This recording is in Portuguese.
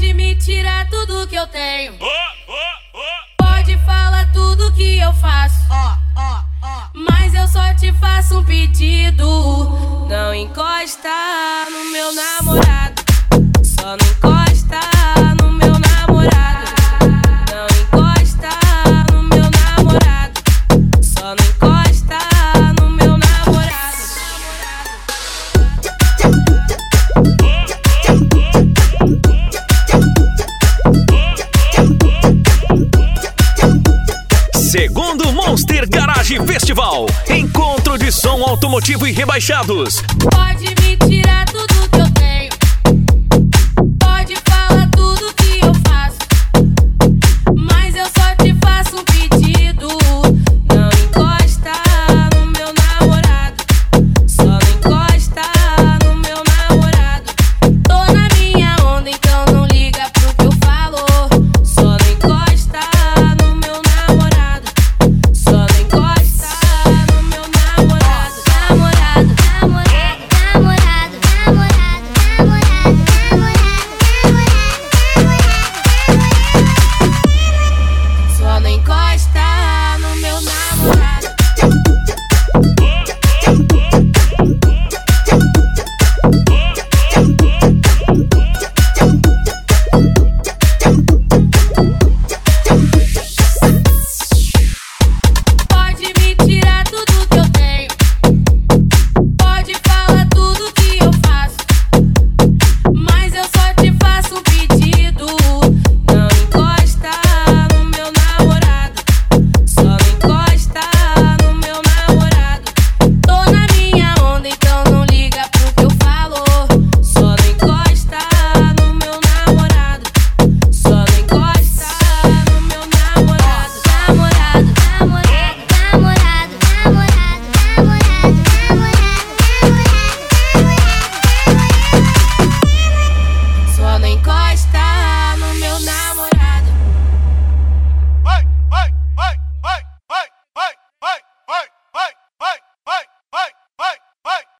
Pode me tirar tudo que eu tenho. Pode falar tudo que eu faço. Mas eu só te faço um pedido. Não encosta no meu namorado. Só não encosta no meu namorado. Não encosta no meu namorado. Só não encosta no meu namorado. Segundo Monster Garage Festival, encontro de som automotivo e rebaixados. Pode me tirar